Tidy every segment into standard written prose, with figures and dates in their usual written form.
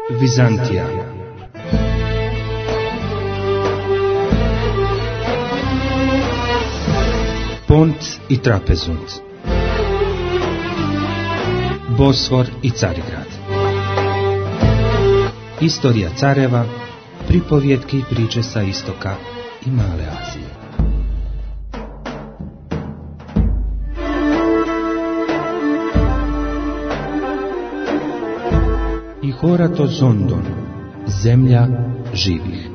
Vizantija. Pont i Trapezunt, Bosfor i Carigrad, istorija careva, pripovjetke i priče sa istoka i Male Azije. I Horato Zondon, zemlja živih.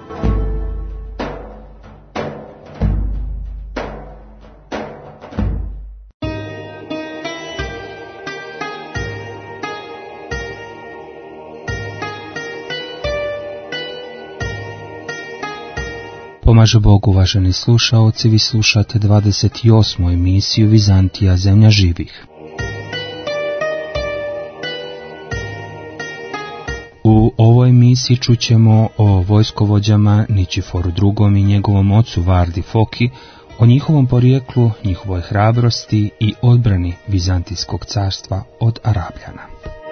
Pomaže Bog, uvaženi slušaoci, vi slušate 28. emisiju Vizantija, zemlja živih. U ovoj emisiji čućemo o vojskovođama Ničiforu II. I njegovom ocu Vardi Foki, o njihovom porijeklu, njihovoj hrabrosti i odbrani Vizantijskog carstva od Arabljana.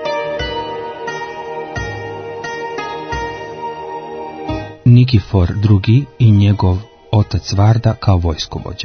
Nikifor II. I njegov otac Varda kao vojskovođa.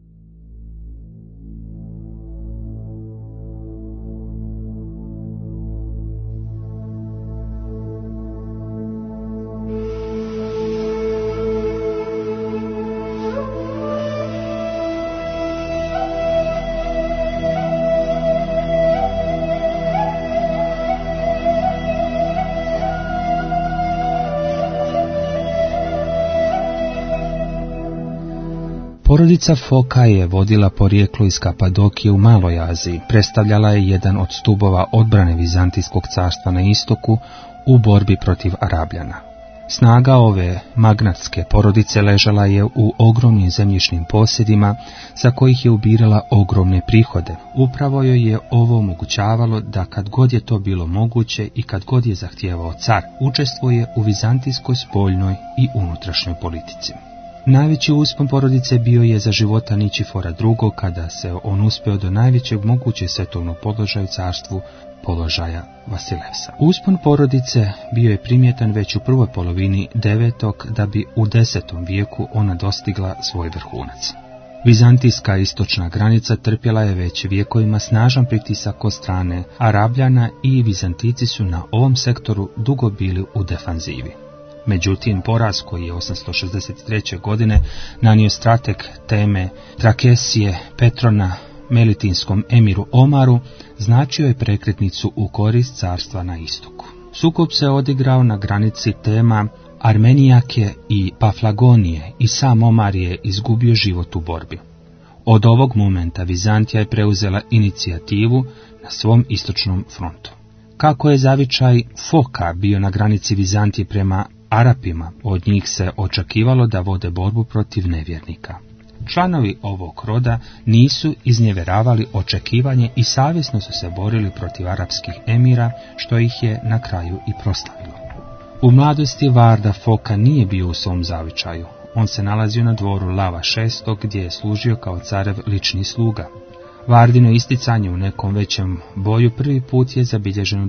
Porodica Foka je vodila porijeklo iz Kapadokije u Maloj Aziji, predstavljala je jedan od stubova odbrane Vizantijskog carstva na istoku u borbi protiv Arabljana. Snaga ove magnatske porodice ležala je u ogromnim zemljišnim posjedima za kojih je ubirala ogromne prihode. Upravo joj je ovo omogućavalo da kad god je to bilo moguće i kad god je zahtijevao car, učestvuje u vizantijskoj spoljnoj i unutrašnjoj politici. Najveći uspon porodice bio je za života Ničifora II. Kada se on uspeo do najvećeg mogućeg svetovnog položaja u carstvu, položaja Vasilevsa. Uspon porodice bio je primjetan već u prvoj polovini 9. da bi u 10. vijeku ona dostigla svoj vrhunac. Vizantijska istočna granica trpjela je već vijekovima snažan pritisak od strane Arabljana i Vizantijci su na ovom sektoru dugo bili u defanzivi. Međutim, poraz koji je 863. godine nanio strateg Teme Trakesije Petrona melitinskom emiru Omaru značio je prekretnicu u korist carstva na istoku. Sukob se odigrao na granici Tema Armenijake i Paflagonije i sam Omar je izgubio život u borbi. Od ovog momenta Vizantija je preuzela inicijativu na svom istočnom frontu. Kako je zavičaj Foka bio na granici Vizantije prema Arapima, od njih se očekivalo da vode borbu protiv nevjernika. Članovi ovog roda nisu iznjeveravali očekivanje i savjesno su se borili protiv arapskih emira, što ih je na kraju i proslavilo. U mladosti Varda Foka nije bio u svom zavičaju. On se nalazio na dvoru Lava VI, gdje je služio kao carev lični sluga. Vardino isticanje u nekom većem boju prvi put je zabilježeno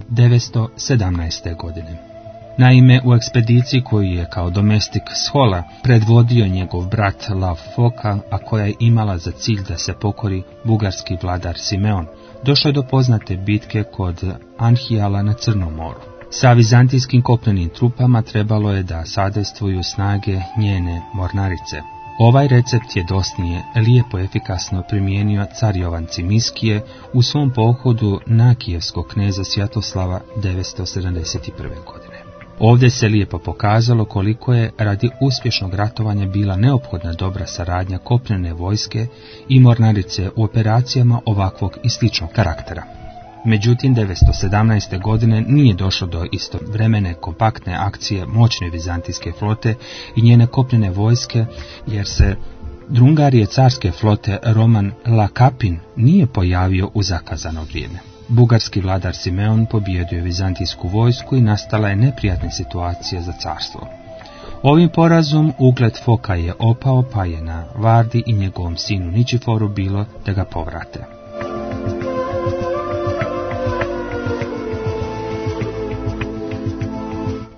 917. godine. Naime, u ekspediciji koju je kao domestik Schola predvodio njegov brat Lav Foka, a koja je imala za cilj da se pokori bugarski vladar Simeon, došlo je do poznate bitke kod Anhijala na Crnom moru. Sa vizantijskim kopnenim trupama trebalo je da sadejstvuju snage njene mornarice. Ovaj recept je dosnije lijepo efikasno primijenio car Jovan Cimiskije u svom pohodu na kijevskog kneza Svjatoslava 971. godine. Ovdje se lijepo pokazalo koliko je radi uspješnog ratovanja bila neophodna dobra saradnja kopnene vojske i mornarice u operacijama ovakvog i sličnog karaktera. Međutim, 917. godine nije došlo do istovremene kompaktne akcije moćne vizantijske flote i njene kopnene vojske, jer se drungarije carske flote Roman Lakapin nije pojavio u zakazano vrijeme. Bugarski vladar Simeon pobijedio je vizantijsku vojsku i nastala je neprijatna situacija za carstvo. Ovim porazom ugled Foka je opao, pa je na Vardi i njegovom sinu Ničiforu bilo da ga povrate.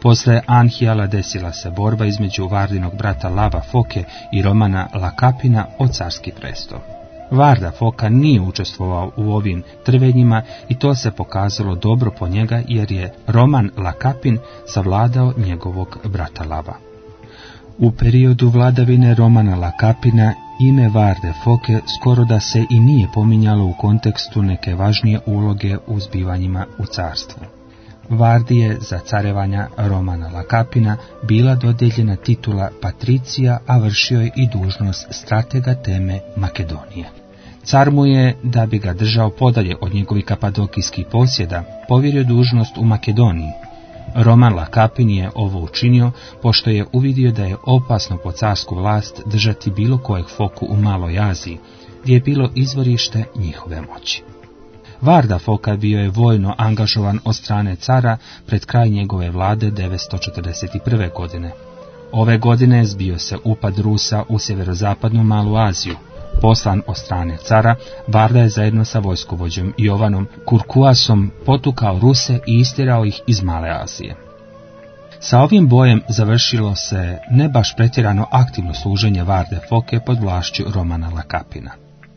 Posle Anhijala desila se borba između Vardinog brata Lava Foke i Romana Lakapina o carski prestol. Varda Foka nije učestvovao u ovim trvenjima i to se pokazalo dobro po njega jer je Roman Lakapin savladao njegovog brata Lava. U periodu vladavine Romana Lakapina ime Varde Foke skoro da se i nije pominjalo u kontekstu neke važnije uloge u zbivanjima u carstvu. Vardi je za carevanja Romana Lakapina bila dodijeljena titula patricija, a vršio je i dužnost stratega teme Makedonije. Car mu je, da bi ga držao podalje od njegovih kapadokijskih posjeda, povjerio dužnost u Makedoniji. Roman Lakapin je ovo učinio, pošto je uvidio da je opasno po carsku vlast držati bilo kojeg Foku u Maloj Aziji, gdje je bilo izvorište njihove moći. Varda Foka bio je vojno angažovan od strane cara pred kraj njegove vlade 941. godine. Ove godine zbio se upad Rusa u sjeverozapadnu Malu Aziju. Poslan od strane cara, Varda je zajedno sa vojskovođom Jovanom Kurkuasom potukao Ruse i istirao ih iz Male Azije. Sa ovim bojem završilo se ne baš pretjerano aktivno služenje Varde Foke pod vlašću Romana Lakapina.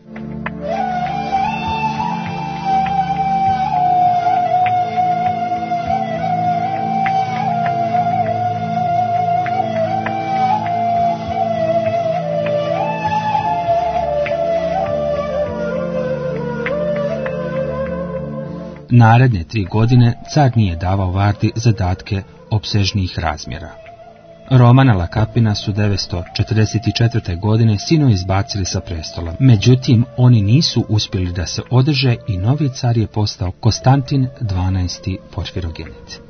Naredne 3 godine car nije davao Vardi zadatke opsežnijih razmjera. Romana Lakapina su 944. godine sinovi izbacili sa prestola, međutim oni nisu uspjeli da se održe i novi car je postao Konstantin XII. Porfirogenit.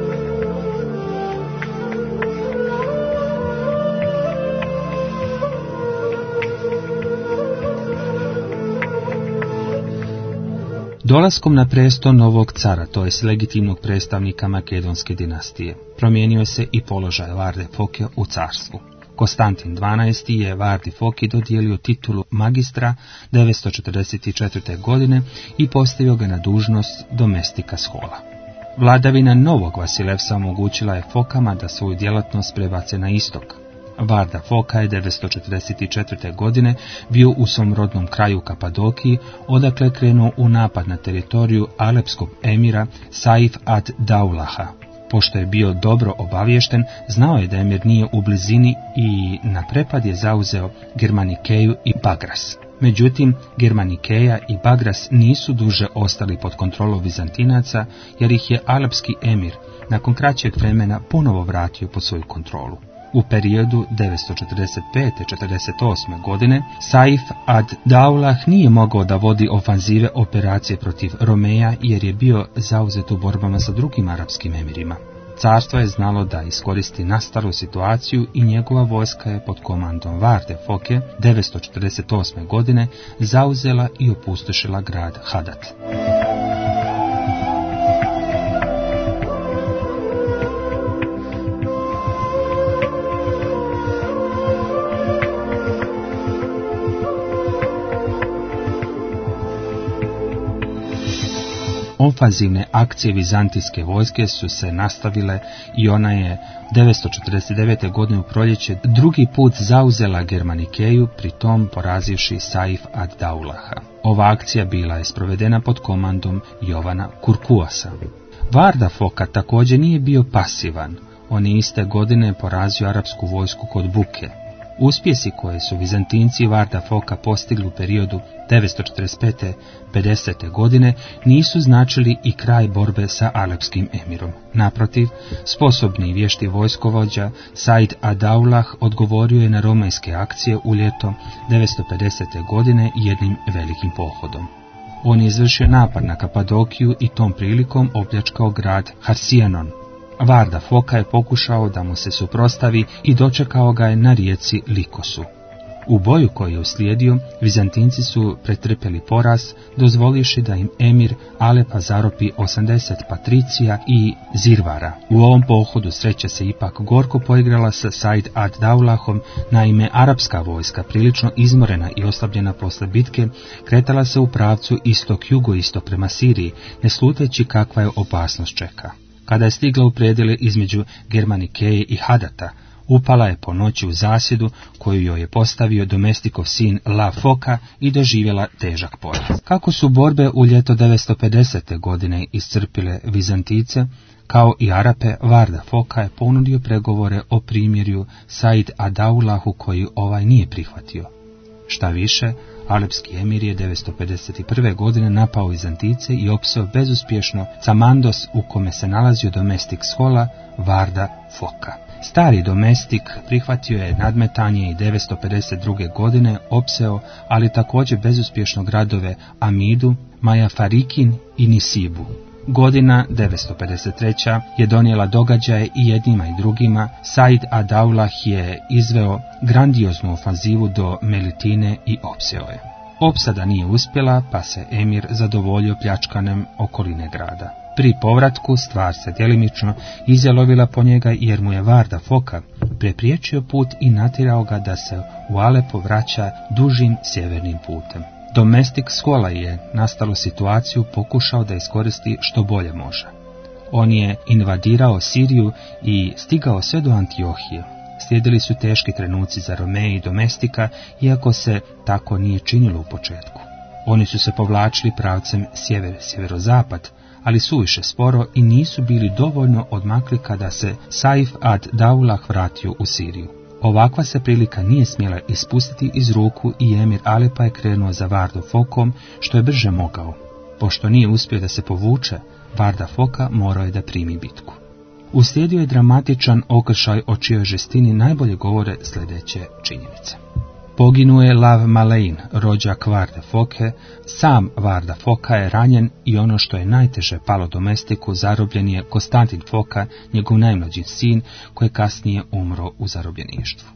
Dolaskom na prestol novog cara, to jest legitimnog predstavnika makedonske dinastije, promijenio se i položaj Varde Foke u carstvu. Konstantin XII. Je Vardi Foki dodijelio titulu magistra 944. godine i postavio ga na dužnost domestika schola. Vladavina novog Vasilevsa omogućila je Fokama da svoju djelatnost prebace na istok. Varda Foka je 944. godine bio u svom rodnom kraju Kapadokiji, odakle krenuo u napad na teritoriju alepskog emira Saif ad-Daulaha. Pošto je bio dobro obaviješten, znao je da emir nije u blizini i na prepad je zauzeo Germanikeju i Bagras. Međutim, Germanikeja i Bagras nisu duže ostali pod kontrolom Vizantinaca, jer ih je alepski emir nakon kraćeg vremena ponovo vratio pod svoju kontrolu. U periodu 945-48. godine Saif ad-Daulah nije mogao da vodi ofanzive operacije protiv Romeja jer je bio zauzet u borbama sa drugim arapskim emirima. Carstvo je znalo da iskoristi nastalu situaciju i njegova vojska je pod komandom Varde Foke 948. godine zauzela i opustošila grad Hadat. Ofanzivne akcije vizantijske vojske su se nastavile i ona je 949. godine u proljeće drugi put zauzela Germanikeju, pritom porazivši Saif ad-Daulaha. Ova akcija bila je sprovedena pod komandom Jovana Kurkuasa. Varda Foka također nije bio pasivan. On je iste godine porazio arapsku vojsku kod Buke. Uspjesi koje su Vizantinci i Varda Foka postigli u periodu 945-50. godine nisu značili i kraj borbe sa alepskim emirom. Naprotiv, sposobni i vješti vojskovođa Said ad-Daulah odgovorio je na romejske akcije u ljeto 950. godine jednim velikim pohodom. On je izvršio napad na Kapadokiju i tom prilikom opljačkao grad Harsianon. Varda Foka je pokušao da mu se suprotstavi i dočekao ga je na rijeci Likosu. U boju koji je uslijedio, Vizantinci su pretrpjeli poraz, dozvolivši da im emir Alepa zaropi 80 patricija i zirvara. U ovom pohodu sreća se ipak gorko poigrala sa Said ad-Daulahom, naime arapska vojska, prilično izmorena i oslabljena posle bitke, kretala se u pravcu istok-jugoistok prema Siriji, ne sluteći kakva je opasnost čeka. Kada je stigla u predjele između Germanikeje i Hadata, upala je po noći u zasjedu koju joj je postavio domestikov sin La Foka i doživjela težak poraz. Kako su borbe u ljeto 950. godine iscrpile Vizantice, kao i Arape, Varda Foka je ponudio pregovore o primjerju Said ad-Daulahu koji ovaj nije prihvatio. Šta više, alepski emir je 951. godine napao Vizantice i opseo bezuspješno Samandos u kome se nalazio domestik Schola Varda Foka. Stari domestik prihvatio je nadmetanje i 952. godine opseo, ali također bezuspješno gradove Amidu, Majafarikin i Nisibu. Godina 953. je donijela događaje i jednima i drugima. Said ad-Daulah je izveo grandioznu ofanzivu do Melitine i opseo je. Opsada nije uspjela, pa se emir zadovoljio pljačkanem okoline grada. Pri povratku stvar se djelimično izjalovila po njega jer mu je Varda Foka prepriječio put i natjerao ga da se u Alepo vraća dužim sjevernim putem. Domestik Schola je nastalu situaciju pokušao da iskoristi što bolje može. On je invadirao Siriju i stigao sve do Antiohije. Slijedili su teški trenuci za Romeje i domestika, iako se tako nije činilo u početku. Oni su se povlačili pravcem sjeverozapad, ali suviše sporo i nisu bili dovoljno odmakli kada se Saif ad-Daulah vratio u Siriju. Ovakva se prilika nije smjela ispustiti iz ruku i emir Alepa je krenuo za Vardu Fokom što je brže mogao. Pošto nije uspio da se povuče, Varda Foka morao je da primi bitku. Uslijedio je dramatičan okršaj o čijoj žestini najbolje govore sljedeće činjenice. Poginuo je Lav Malein, rođak Varde Foke, sam Varda Foka je ranjen i ono što je najteže palo domestiku, zarobljen je Konstantin Foka, njegov najmlađi sin, koji kasnije umro u zarobljeništvu.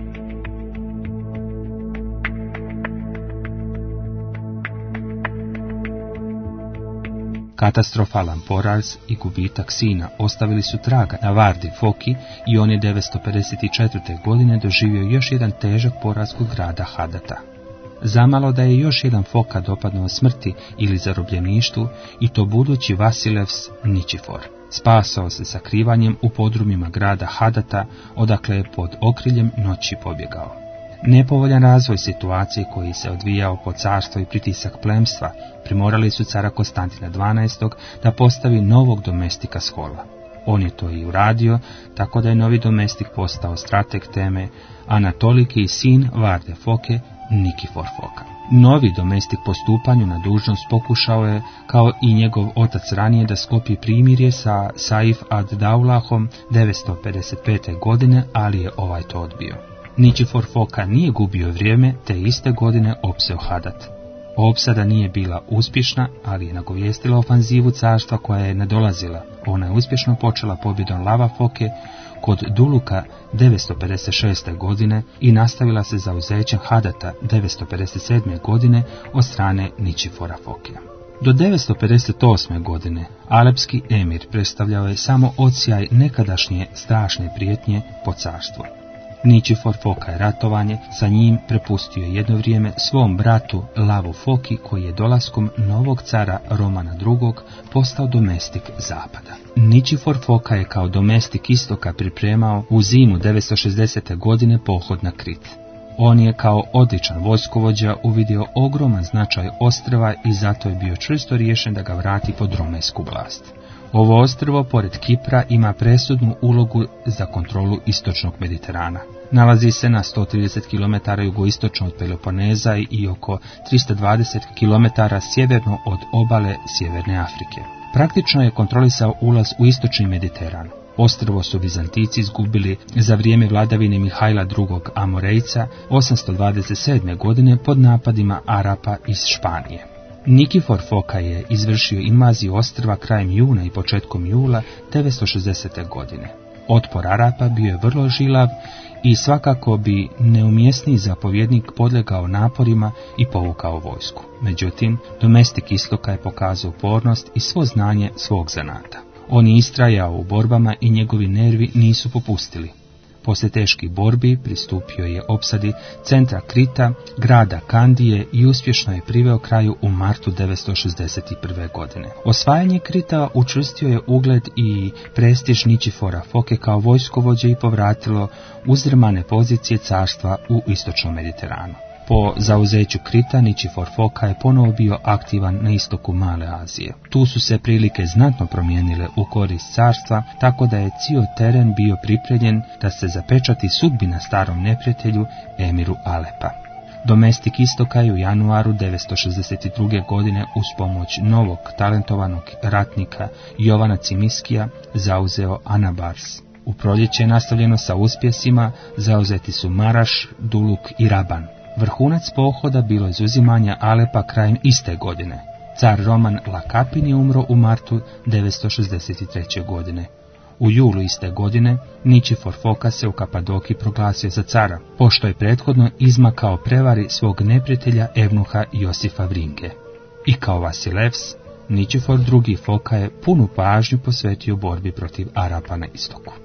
Katastrofalan poraz i gubitak sina ostavili su traga na Vardi Foki i on je 954. godine doživio još jedan težak poraz kod grada Hadata. Zamalo da je još jedan Foka dopadnuo smrti ili zarobljeništvu i to budući Vasilevs Ničifor. Spasao se sakrivanjem u podrumima grada Hadata, odakle je pod okriljem noći pobjegao. Nepovoljan razvoj situacije koji se odvijao po carstvo i pritisak plemstva primorali su cara Konstantina XII. Da postavi novog domestika Schola. On je to i uradio, tako da je novi domestik postao strateg teme, Anatoliki sin Varde Foke, Nikifor Foka. Novi domestik po stupanju na dužnost pokušao je, kao i njegov otac ranije, da sklopi primirje sa Saif ad-Daulahom 955. godine, ali je ovaj to odbio. Ničifor Foka nije gubio vrijeme, te iste godine opseo Hadat. Opsada nije bila uspješna, ali je nagovijestila ofanzivu carstva koja je nadolazila. Ona je uspješno počela pobjedom Lava Foke kod Duluka 956. godine i nastavila se zauzećem Hadata 957. godine od strane Ničifora Foke. Do 958. godine alepski emir predstavljao je samo odsjaj nekadašnje strašne prijetnje po carstvu. Ničifor Foka je ratovanje sa njim prepustio jedno vrijeme svom bratu Lavu Foki, koji je dolaskom novog cara Romana II. Postao domestik zapada. Ničifor Foka je kao domestik istoka pripremao u zimu 960. godine pohod na Krit. On je kao odličan vojskovođa uvidio ogroman značaj ostrva i zato je bio čvrsto riješen da ga vrati pod romejsku vlast. Ovo ostrvo, pored Kipra, ima presudnu ulogu za kontrolu istočnog Mediterana. Nalazi se na 130 km jugoistočno od Peloponeza i oko 320 km sjeverno od obale Sjeverne Afrike. Praktično je kontrolisao ulaz u istočni Mediteran. Ostrvo su Vizantici izgubili za vrijeme vladavine Mihajla II. Amorejca 827. godine pod napadima Arapa iz Španije. Nikifor Foka je izvršio invaziju ostrva krajem juna i početkom jula 960. godine. Otpor Arapa bio je vrlo žilav i svakako bi neumjesniji zapovjednik podlegao naporima i povukao vojsku. Međutim, domestik istoka je pokazao upornost i svo znanje svog zanata. On je istrajao u borbama i njegovi nervi nisu popustili. Poslije teških borbi pristupio je opsadi centra Krita, grada Kandije i uspješno je priveo kraju u martu 961. godine. Osvajanje Krita učvrstio je ugled i prestiž Ničifora Foke kao vojskovođe i povratilo uzdrmane pozicije carstva u istočnom Mediteranu. Po zauzeću Krita, Ničifor Foka je ponovo bio aktivan na istoku Male Azije. Tu su se prilike znatno promijenile u korist carstva, tako da je cijel teren bio pripremljen da se zapečati sudbina starom neprijatelju Emiru Alepa. Domestik istoka je u januaru 962. godine uz pomoć novog talentovanog ratnika Jovana Cimiskija zauzeo Anabars. U proljeće je nastavljeno sa uspjesima, zauzeti su Maraš, Duluk i Raban. Vrhunac pohoda bilo je izuzimanje Alepa krajem iste godine. Car Roman Lakapin je umro u martu 963. godine. U julu iste godine Ničifor Foka se u Kapadoki proglasio za cara, pošto je prethodno izmakao prevari svog neprijatelja Evnuha Josifa Vringe. I kao Vasilevs, Ničifor II. Foka je punu pažnju posvetio borbi protiv Arapa na istoku.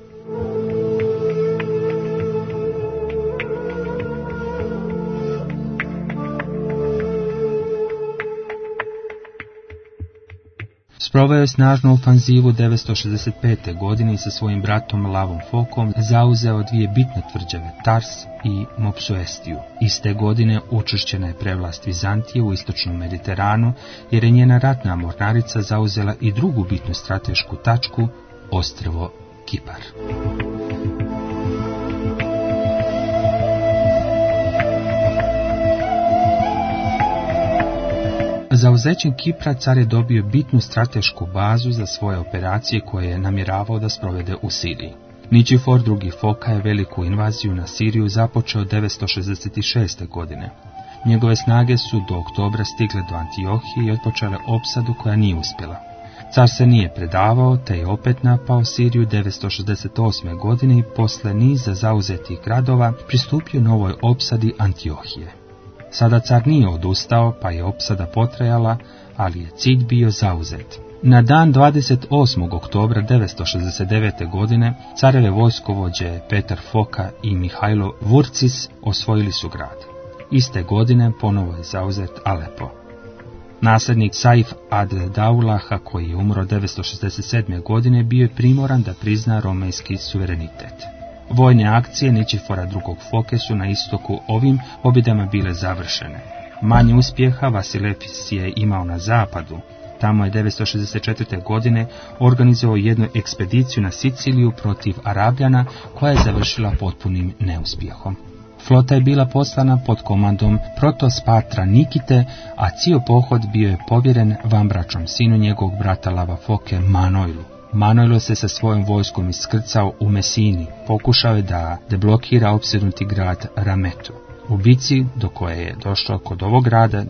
Sproveo je snažnu ofanzivu 965. godine i sa svojim bratom Lavom Fokom zauzeo dvije bitne tvrđave, Tars i Mopsuestiju. Iste godine učvršćena je prevlast Vizantije u istočnom Mediteranu, jer je njena ratna mornarica zauzela i drugu bitnu stratešku tačku, ostrvo Kipar. Zauzećem Kipra car je dobio bitnu stratešku bazu za svoje operacije koje je namjeravao da sprovede u Siriji. Ničifor II. Foka je veliku invaziju na Siriju započeo 966. godine. Njegove snage su do oktobra stigle do Antiohije i otpočele opsadu koja nije uspjela. Car se nije predavao, te je opet napao Siriju 968. godine i posle niza zauzetih gradova pristupio novoj opsadi Antiohije. Sada car nije odustao, pa je opsada potrajala, ali je cilj bio zauzet. Na dan 28. oktobra 969. godine careve vojskovođe Petar Foka i Mihajlo Vurcis osvojili su grad. Iste godine ponovo je zauzet Alepo. Nasljednik Saif ad-Daulaha, koji je umro 967. godine, bio je primoran da prizna romejski suverenitet. Vojne akcije Ničifora II. Foke su na istoku ovim pobjedama bile završene. Manje uspjeha Vasilevs je imao na zapadu. Tamo je 964. godine organizovao jednu ekspediciju na Siciliju protiv Arabljana koja je završila potpunim neuspjehom. Flota je bila poslana pod komandom Protospatra Nikite, a cijel pohod bio je povjeren vanbračnom sinu njegovog brata Lava Foke Manojlu. Manojlo se sa svojom vojskom iskrcao u Mesini, pokušao je da deblokira opsjednuti grad Rametu. U bici, do koje je došlo kod ovog grada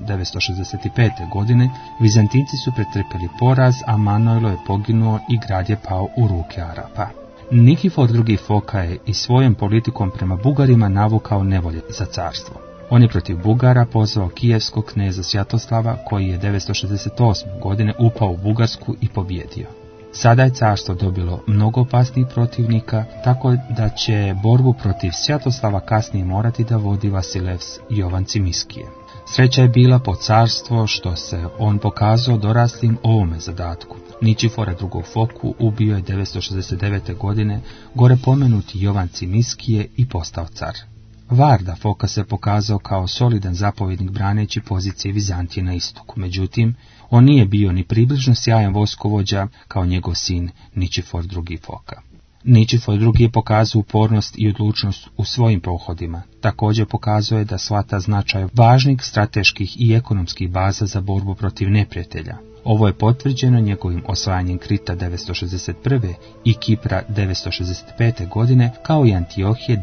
965. godine, Vizantinci su pretrpjeli poraz, a Manojlo je poginuo i grad je pao u ruke Arapa. Nikifor II. Foka je i svojom politikom prema Bugarima navukao nevolje za carstvo. On je protiv Bugara pozvao kijevskog kneza Svjatoslava, koji je 968. godine upao u Bugarsku i pobjedio. Sada je carstvo dobilo mnogo opasnijih protivnika, tako da će borbu protiv Svjatoslava kasnije morati da vodi Vasilevs Jovan Cimiskije. Sreća je bila po carstvo što se on pokazao doraslim ovome zadatku. Ničifora II. Foku ubio je 969. godine gore pomenuti Jovan Cimiskije i postao car. Varda Foka se pokazao kao solidan zapovjednik braneći pozicije Vizantije na istoku, međutim, on nije bio ni približno sjajan vojskovođa kao njegov sin Ničifor II. Foka. Ničifor II. je pokazao upornost i odlučnost u svojim pohodima. Također pokazuje da shvata značaj važnih strateških i ekonomskih baza za borbu protiv neprijatelja. Ovo je potvrđeno njegovim osvajanjem Krita 961. i Kipra 965. godine, kao i Antiohije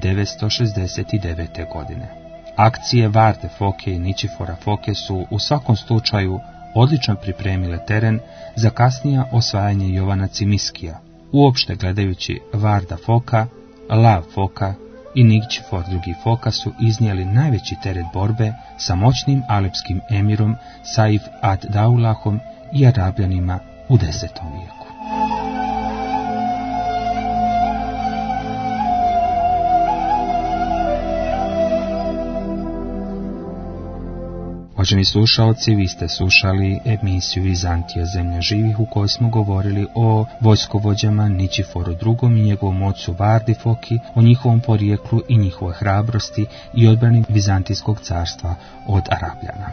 969. godine. Akcije Varde Foke i Ničifora Foke su u svakom slučaju odlično pripremile teren za kasnije osvajanje Jovana Cimiskija. Uopšte gledajući, Varda Foka, Lav Foka i Ničifor II. Foka su iznijeli najveći teret borbe sa moćnim alepskim emirom Saif ad-Daulahom i Arabljanima u 10. vijeku. Uvaženi slušalci, vi ste slušali emisiju Vizantija, zemlja živih, u kojoj smo govorili o vojskovođama Ničiforu II. I njegovom ocu Vardi Foki, o njihovom porijeklu i njihovoj hrabrosti i odbrani Vizantijskog carstva od Arapljana.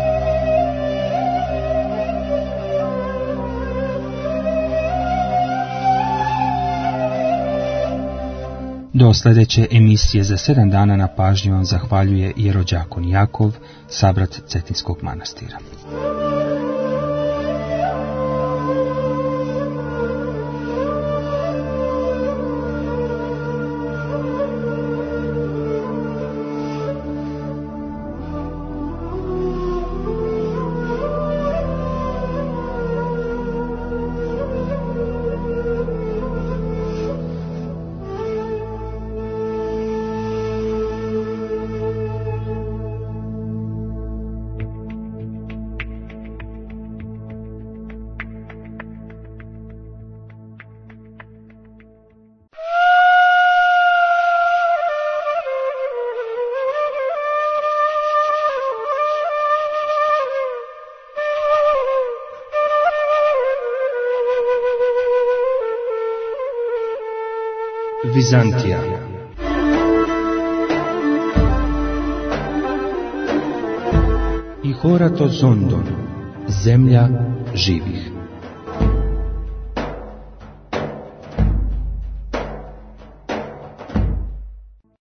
Do sljedeće emisije za 7 dana na pažnju vam zahvaljuje jerođakon Jakov, sabrat Cetinskog manastira. Vizantija. I Horato Zondon, zemlja živih.